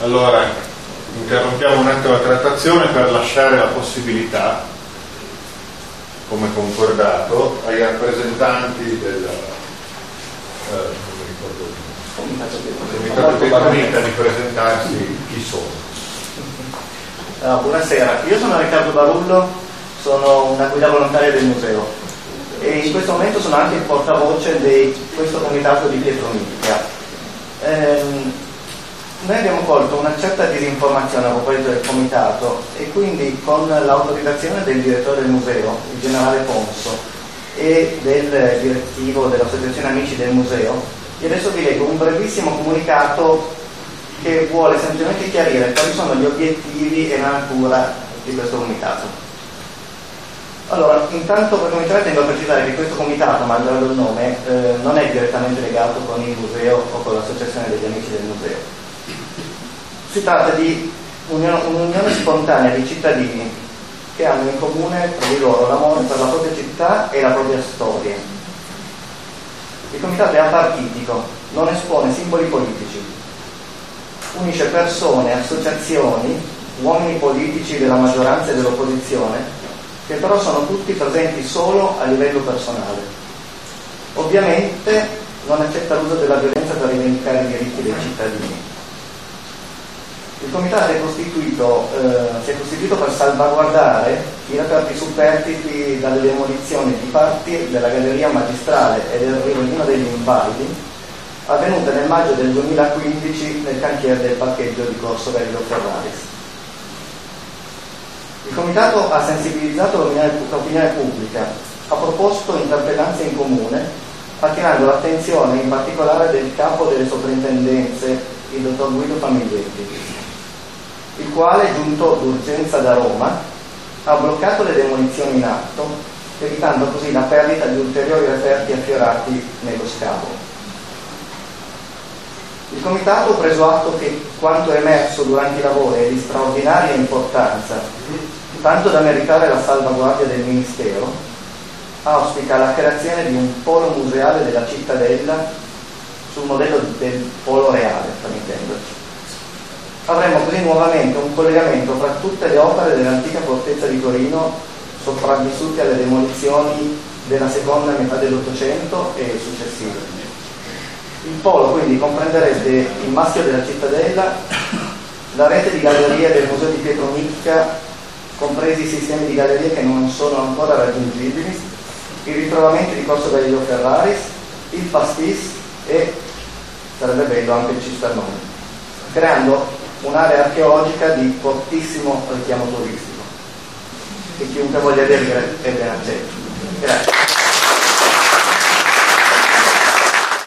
Allora, interrompiamo un attimo la trattazione per lasciare la possibilità, come concordato, ai rappresentanti del Comitato Pietronica di presentarsi chi sono. Buonasera, io sono Riccardo Barullo, sono una guida volontaria del museo e in questo momento sono anche il portavoce di questo comitato di Pietronica. Noi abbiamo colto una certa disinformazione a proposito del comitato e quindi con l'autorizzazione del direttore del museo, il generale Ponso, e del direttivo dell'Associazione Amici del Museo, io adesso vi leggo un brevissimo comunicato che vuole semplicemente chiarire quali sono gli obiettivi e la natura di questo comitato. Allora, intanto per cominciare tengo a precisare che questo comitato, malgrado il nome, non è direttamente legato con il museo o con l'Associazione degli Amici del Museo. Si tratta di un'unione spontanea di cittadini che hanno in comune tra di loro l'amore per la propria città e la propria storia. Il comitato è apartitico, non espone simboli politici, unisce persone, associazioni, uomini politici della maggioranza e dell'opposizione, che però sono tutti presenti solo a livello personale. Ovviamente non accetta l'uso della violenza per rivendicare i diritti dei cittadini. Il comitato si è costituito per salvaguardare i reperti superstiti dalle demolizioni di parti della galleria magistrale e del rivolino degli invalidi avvenute nel maggio del 2015 nel cantiere del parcheggio di Corso Galileo Ferraris. Il comitato ha sensibilizzato l'opinione pubblica, ha proposto interpellanze in comune, attirando l'attenzione in particolare del capo delle soprintendenze, il dottor Guido Famiglietti, il quale, giunto d'urgenza da Roma, ha bloccato le demolizioni in atto, evitando così la perdita di ulteriori reperti affiorati nello scavo. Il comitato, preso atto che quanto è emerso durante i lavori è di straordinaria importanza, tanto da meritare la salvaguardia del Ministero, auspica la creazione di un polo museale della cittadella sul modello del polo reale, per intenderci. Avremo così nuovamente un collegamento fra tutte le opere dell'antica fortezza di Torino sopravvissute alle demolizioni della seconda metà dell'Ottocento e successive. Il polo quindi comprenderebbe il maschio della cittadella, la rete di gallerie del Museo di Pietronica, compresi i sistemi di gallerie che non sono ancora raggiungibili, i ritrovamenti di Corso Galileo Ferraris, il pastis e, sarebbe bello, anche il cisternone, creando un'area archeologica di fortissimo richiamo turistico e chiunque voglia aderire è ben accetto.